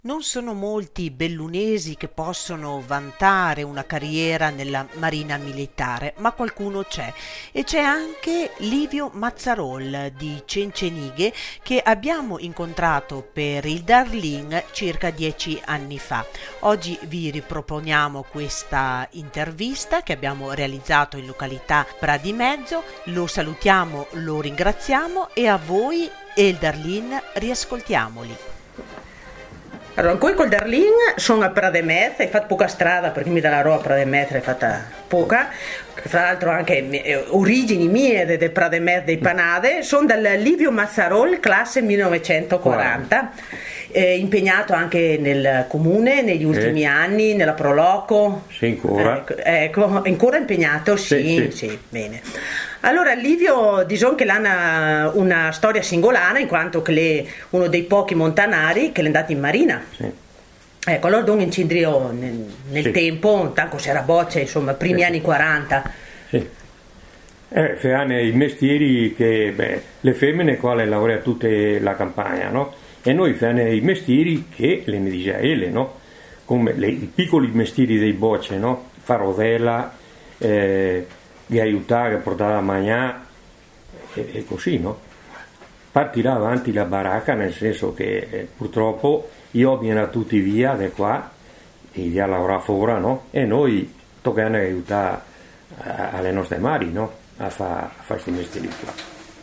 Non sono molti i bellunesi che possono vantare una carriera nella Marina Militare, ma qualcuno c'è. E c'è anche Livio Mazzarol di Cencenighe che abbiamo incontrato per il Darlin circa 10 anni fa. Oggi vi riproponiamo questa intervista che abbiamo realizzato in località Pradimezzo. Lo salutiamo, lo ringraziamo e a voi e il Darlin riascoltiamoli. Allora, qui col Darlin sono a Prademez, hai fatto poca strada perché mi dalla roba a Prademez l'hai fatta poca, fra l'altro anche origini mie del Prademez dei Panade, sono dal Livio Mazzarol, classe 1940, impegnato anche nel comune negli ultimi anni, nella Proloco. Sì, ancora. Ecco, ancora impegnato, sì, bene. Allora Livio diciamo che ha una storia singolare in quanto che è uno dei pochi montanari che è andato in marina. Sì. Ecco, allora non incindrio nel tempo, tanto si era boccia, insomma, primi anni 40. Sì. Fanno i mestieri che, le femmine quale lavorano tutte la campagna, no? E noi fanno i mestieri che le ne dice ele, no? Come i piccoli mestieri dei bocce, no? Farovella, di aiutare a portare a mangiare e così, no? Partirà avanti la baracca, nel senso che purtroppo io viene tutti via da qua e via lavorare fuori, no? E noi toccano aiutare alle nostre mari, no? A fare questi mestieri qua.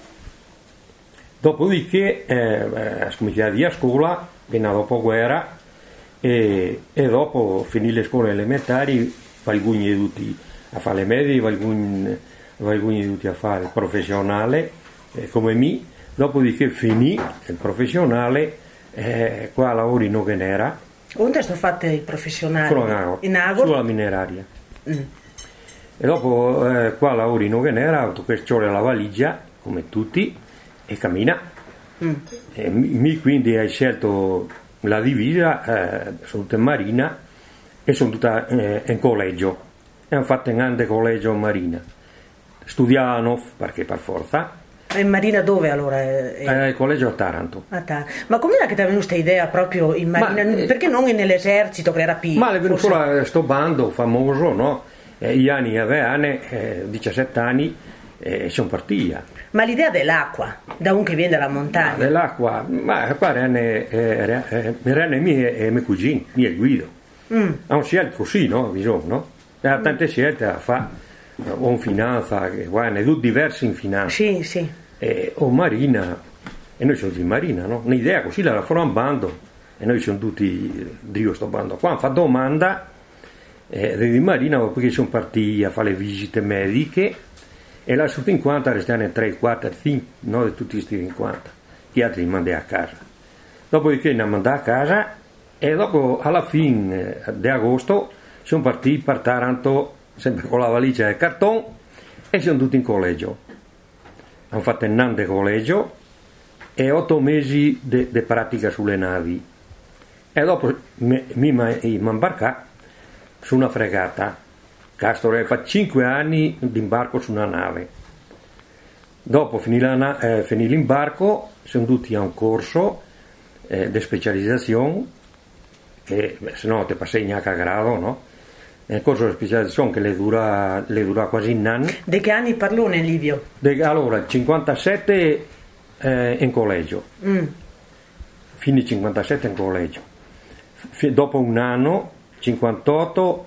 Dopodiché cominciare via a scuola, fino a dopo guerra e dopo finire le scuole elementari, alcuni tutti a fare le medie, alcuni tutti a fare il professionale come me. Dopodiché finì il professionale, qua lavori non che n'era. Dove sono fatte il professionale? In Agor? Sulla mineraria. E dopo qua lavori non che n'era, che c'ho la valigia, come tutti, e cammina. E mi quindi hai scelto la divisa, sono tutta in marina e sono tutta in collegio. E hanno fatto un grande collegio in marina. Studiavano, perché per forza. E in marina dove allora? Il collegio a Taranto. Ma com'era che ti è venuta questa idea proprio in marina? Perché non nell'esercito che era piccolo? Ma è venuto fuori sto bando famoso, no? Gli anni avevano 17 anni e sono partiti. Ma l'idea dell'acqua, da un che viene dalla montagna? Dell'acqua, ma qua erano i miei cugini, miei Guido. Hanno scelto così, no? Bisogna, no? Ha tante scelte a fare. O in finanza, guarda, tutti diversi in finanza. Sì. O marina, e noi siamo di marina, no? Un'idea così la farò un bando, e noi siamo tutti di sto bando qua. Hanno fatto domanda di marina, perché sono partiti a fare le visite mediche, e là su 50 restavano 3, 4, 5, no? Di tutti questi 50, gli altri li mandai a casa. Dopodiché li mandai a casa, e dopo, alla fine di agosto, sono partiti per Taranto, sempre con la valigia del cartone, e siamo tutti in collegio. Hanno fatto un anno di collegio e 8 mesi di pratica sulle navi. E dopo mi imbarcai su una fregata. Castore fa 5 anni di imbarco su una nave. Dopo finì l'imbarco, siamo tutti a un corso di specializzazione, che se no ti passi neanche a grado, no? Nel corso di specializzazione che le dura quasi un anno. Di che anni parlone, Livio? Allora, 57 in collegio. Fino 57 in collegio. Dopo un anno, 58,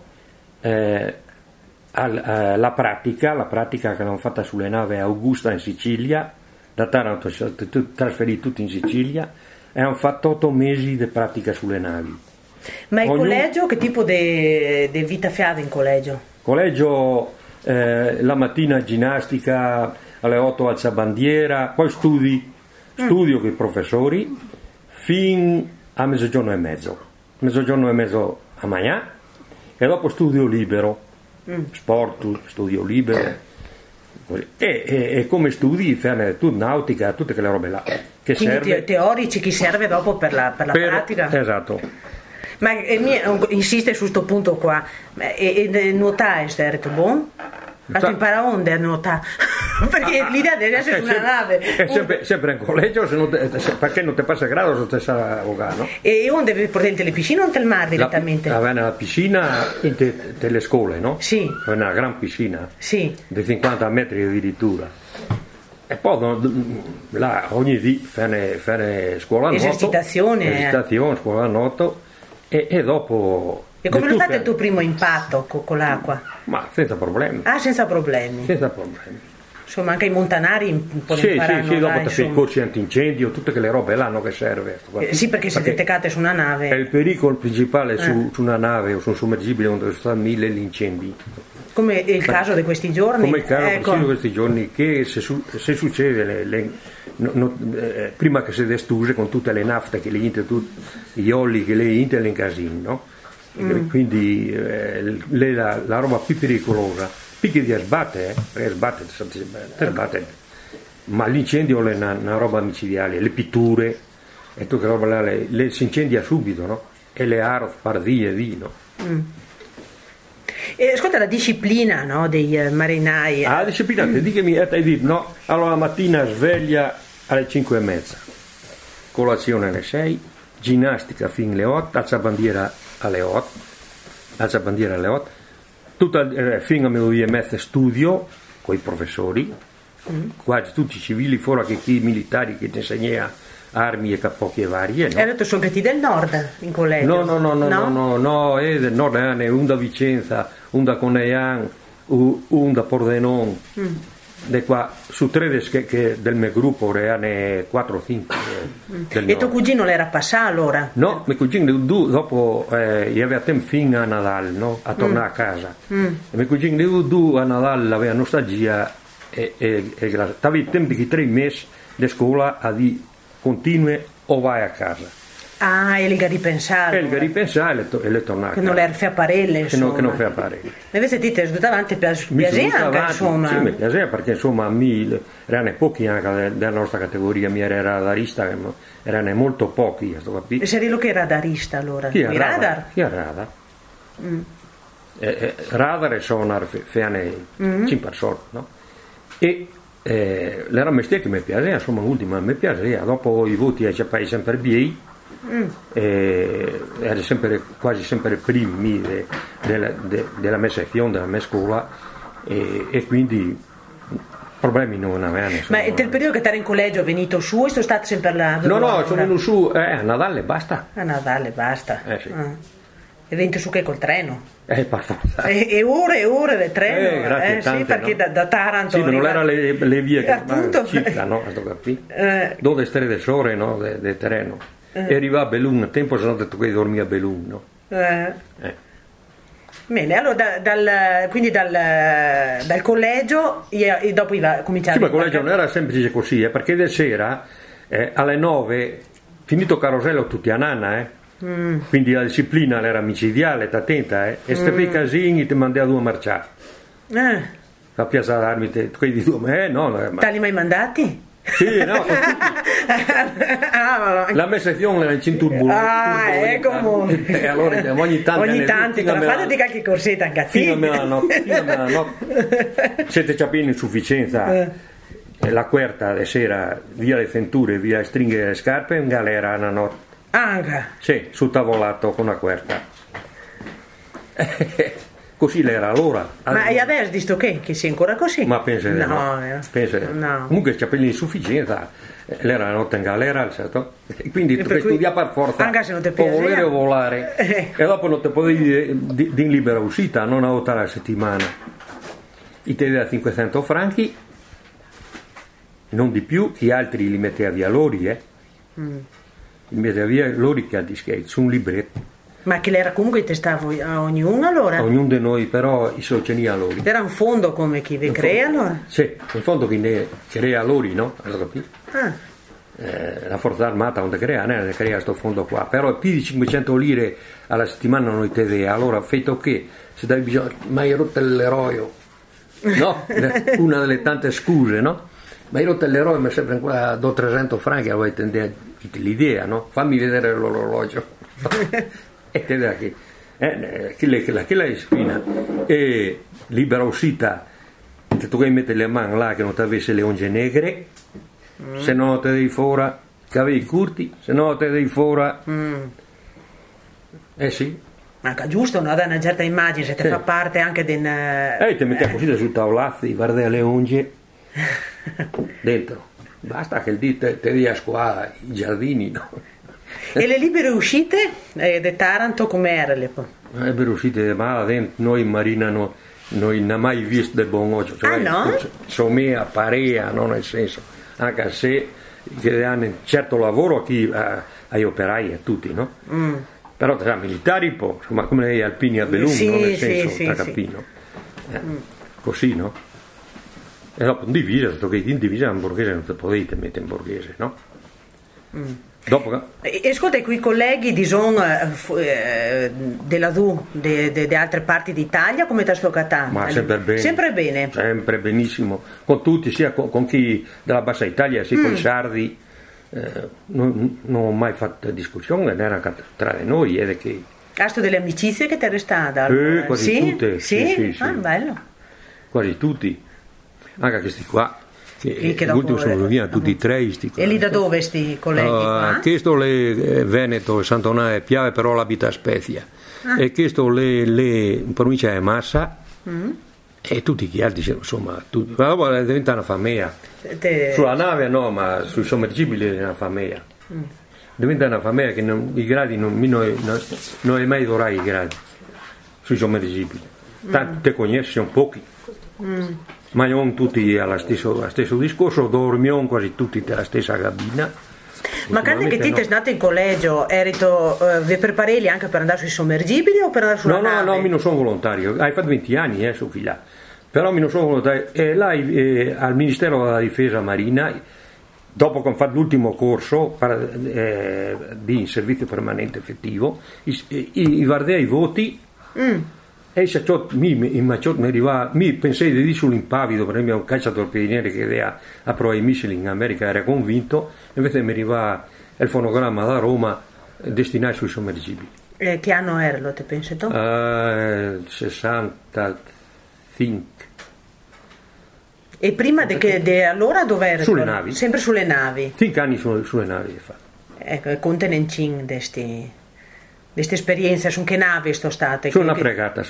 la pratica che abbiamo fatta sulle navi Augusta in Sicilia, da Taranto siamo trasferiti tutti in Sicilia, e hanno fatto 8 mesi di pratica sulle navi. Ma il collegio, che tipo di vita fate in collegio? Collegio, la mattina ginnastica, alle 8 alzabandiera, poi studio con i professori fino a mezzogiorno e mezzo a mangiare, e dopo studio libero, sport, studio libero, così. E come studi fanno tutta nautica, tutte quelle robe là che quindi serve. Teorici che serve dopo per la pratica? Esatto. Ma insiste su questo punto qua, e nuotare è stato buono? Hai imparato onde a nuotare? perché l'idea deve essere una nave. È sempre in collegio, perché non ti passa grado se ti sa avvocato, no? E uno deve portare le piscine o nel mare direttamente? Aveva una piscina in le scuole, no? Sì. Aveva una gran piscina, sì, di 50 metri addirittura. E poi là ogni dì fare scuola a nuoto, esercitazione, scuola a nuoto, e dopo... E come lo fate il tuo primo impatto con l'acqua? Ma senza problemi. Ah, senza problemi. Senza problemi. Insomma, anche i montanari un po' imparanno. Sì, dopo ti fai i corsi antincendio, tutte quelle robe là che serve. Sì, perché siete attaccate su una nave. È il pericolo principale su una nave o su un sommergibile dove sono 1000 gli incendi. Come il caso di questi giorni. Come il caso di questi giorni, che se succede prima che si destuse con tutte le nafte che le inte, gli oli che le inte le incasino, no? Quindi la roba più pericolosa, più che ti sbatte, ma l'incendio è una roba micidiale, le pitture e tutte le robe là, le si incendia subito, no? E le arth pardie di, no? Ascolta, la disciplina, no, dei marinai. La disciplina, ti dico, hai detto, no? Allora la mattina sveglia alle 5:30, colazione alle 6, ginnastica fino alle 8, alza bandiera alle 8, fino a mezzodì e mezza studio con i professori, quasi tutti civili, fuori che chi militari che ti insegna armi e cappocchie varie, no? Hai detto sono che del nord in collegio? No, è del nord, un da Vicenza, un da Coneglian, un da Pordenone, de qua, su 3 che del mio gruppo ne 4 o 5 e tuo cugino l'era passato allora? No, mio cugino dopo gli aveva tempo fino a Natale, no? A tornare a casa e mio cugino a Natale aveva nostalgia e stava i tempi di 3 mesi di scuola a di continue o vai a casa. Ah, e le ripensare. E le ripensare e le tornare. Che non le fa parelle, che non fa parelle. Invece ti sei davanti piaceva anche, insomma. Sì, mi piaceva perché insomma erano pochi anche della nostra categoria, mi era radarista, erano molto pochi. E sei lo che era radarista allora? Chi è radar? Chi è radar? Radar e sonar fanno 5 sorti, no? E l'era un mestiere che mi piaceva, insomma l'ultima mi piaceva, dopo i voti ai ciappai sempre bei, era quasi sempre primi della mia sezione, della mia scuola e quindi problemi non avevano. Ma nel periodo che eri in collegio è venuto su e sono stato sempre là? No, sono venuto su a Natale basta. A Natale basta. Sì. E venuto su che col treno? Per forza. E ore del treno, grazie, tante, sì, perché no? da Taranto. Sì, ma non erano le vie che appunto ciclano, dove strade sore, no? Del terreno. E arriva a Belun, a tempo sono detto che dormia a Belun, no? Bene, allora quindi dal collegio e dopo cominciare. Sì, ma il collegio non era semplice così, perché di sera alle 9 finito carosello tutti a nanna, quindi la disciplina era micidiale, t'attenta, e ste fai casini ti mandai a due marciare. La piazza d'armi, quelli di due, no. Tali mai mandati? Sì, no, la mia sezione era in cinturbo. Ecco. E allora ogni tanto fate qualche corsetta anche a te. Fino a notte. Siete ciappini insufficienza. La querta di sera via le fenture, via le stringhe delle scarpe, in galera una notte. Sì, sul tavolato con la querta. Così l'era allora. Ma e adesso visto che sia ancora così? Ma penso di no. Comunque c'è per l'insufficienza, l'era la notte in galera, certo? E quindi tu devi studiare per forza, anche se non ti piace, o volere o volare, e dopo non ti puoi dire di libera uscita, non a 8 alla settimana. I te da 500 franchi, non di più, chi altri li metteva via loro, li metteva via loro che al dischetto, su un libretto. Ma che l'era comunque testavo a ognuno allora? A ognuno di noi, però i società loro. Era un fondo come chi vi crea allora? Sì, un fondo che ne crea loro, no? La forza armata non crea questo fondo qua, però più di 500 lire alla settimana noi te dà, allora fatto che se dai bisogno, ma hai rotto l'eroe, no? Una delle tante scuse, no? Ma hai rotto l'eroe, ma sempre ancora 200-300 franchi, allora tende l'idea, no? Fammi vedere l'orologio. E te da che la disciplina e libera uscita Ti tocca mettere le mani là che non ti avesse le unghie negre, se no te devi fuori capelli curti, se no te devi fuori. Sì. Ma giusto, no? Da una certa immagine, se te fa parte anche di te metti così sul tavolazzo, guarda le unghie dentro. Basta che il dito te riesco ai giardini, no? E le libere uscite di Taranto come erano? Le libere uscite di mare, noi in Marina non abbiamo mai visto del buon occhio. Cioè, no? Somea, parea, no? Nel senso, anche se che hanno un certo lavoro qui agli operai e tutti, no? Però tra militari un po', insomma, come gli alpini a Belluno, no? Nel senso, capino. Così, no? E dopo in divisa, che in divisa in borghese non ti potete mettere in borghese, no? Dopo... Ascolta, quei colleghi di della DU, di altre parti d'Italia, come ti sto cattando? Ma sempre bene. Sempre bene? Sempre benissimo, con tutti, sia con chi della Bassa Italia, sia con i sardi. Non ho mai fatto discussione, era tra noi. Che... Hast delle amicizie che ti restano? Quasi tutte. Sì. Ah, bello. Quasi tutti. Anche questi qua, che dopo, sono via tutti e tre. E lì da dove sti colleghi? Questo le Veneto, Sant'Onà e Piave, però l'abita a Spezia. E questo le in provincia di Massa. E tutti gli altri, insomma, tutti. Ma dopo diventa una famiglia. Sulla nave no, ma sui sommergibili è una famiglia. Diventa una famiglia che i gradi non è mai dorai i gradi sui sommergibili. Tanto te conosci un pochi. Ma non tutti allo stesso discorso, dormiamo quasi tutti nella stessa cabina. Ma quando che ti sei nato in collegio, vi preparelli anche per andare sui sommergibili o per andare sulla nave? No, mi non sono volontario, hai fatto 20 anni su fila, però mi non sono volontario. E là al Ministero della Difesa Marina, dopo che ho fatto l'ultimo corso di servizio permanente effettivo, i guardai i voti. E se ciò mi pensai di sull'impavido, per esempio un cacciatorpediniere che aveva a prova i missili in America era convinto, invece mi arriva il fonogramma da Roma destinato sui sommergibili. Che anno era, lo te pensi tu? 65. E prima di allora dove eri? Sulle navi. Sempre sulle navi? 5 anni sulle navi. Ecco, contenencin queste esperienze, su che navi sono state? Su una fregata.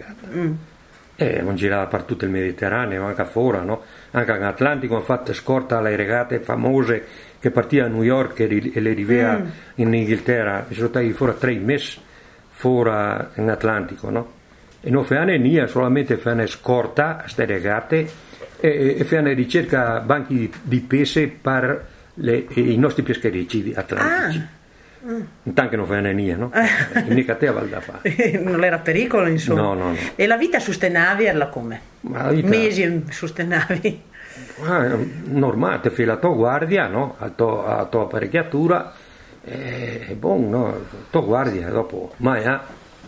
Ho girato per tutto il Mediterraneo, anche fuori, no? Anche in Atlantico, ho fatto scorta alle regate famose che partivano a New York e le rivea in Inghilterra. Mi sono stati fuori 3 mesi fuori in Atlantico, no? E non fanno niente, solamente fanno scorta a queste regate e fanno ricerca banchi di pesce per i nostri pescherecci atlantici. Intanto non fanno niente, no? Mica te aveva da fare. Non era pericolo, insomma. No. E la vita su ste navi era come? Mesi su ste navi? Normale, ti fai la tua guardia, no? La tua apparecchiatura e buon, no? La tua guardia dopo, ma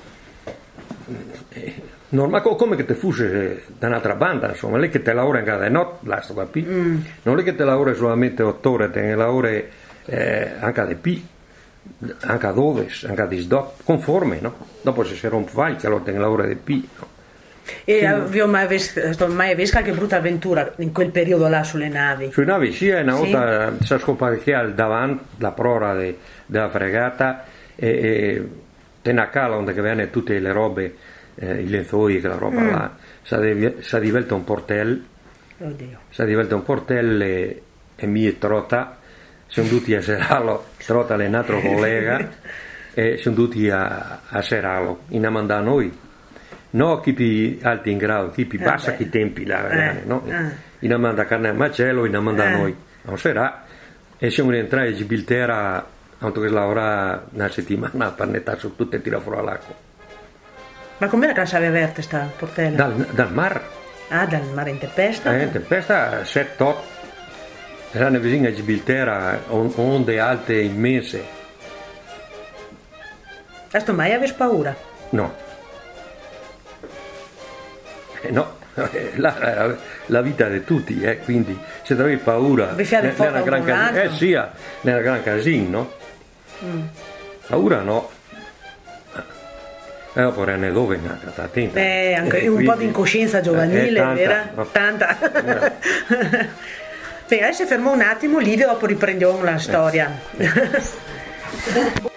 normale come che ti fosse da un'altra banda, insomma, lei che te lavora in cada notte, là sto capito? Non è che te lavora solamente 8 ore, te lavora anche di più. Anche a 12, anche a 18, conforme, no? Dopo se si rompe valca, allora tengo l'ora di P, no? E avevo mai visto qualche brutta avventura in quel periodo là sulle navi? Sulle navi sì, una volta si è scoperto al davanti la prora della fregata e te una cala onde che vengono tutte le robe, i lenzoi, quella roba là, si diventa un portello, e mi trota. Sono tutti a serrarlo, trota l'altro collega e sono tutti a serrarlo, in a mandare noi. No chi più alti in grado, chi più bassa, chi tempi là, no? In a mandare carne al macello, in a mandare noi. Non sarà. E siamo rientrati in Gibilterra, tanto che lavora una settimana per nettare su tutte e tirare fuori l'acqua. Ma com'era che la sape aperte sta portella? Dal mar. Dal mare in tempesta? In tempesta 7-8. Erano vicini a Gibilterra, onde alte immense. Questo mai avevi paura? No. No, la vita di tutti, quindi se avevi paura nella gran casino. Sì, nella gran casino, no? Paura no. Poi ne dove attenta. Anche un po' di incoscienza giovanile, vero? Tanta. Bene, adesso fermo un attimo, Livio, dopo riprendiamo la storia.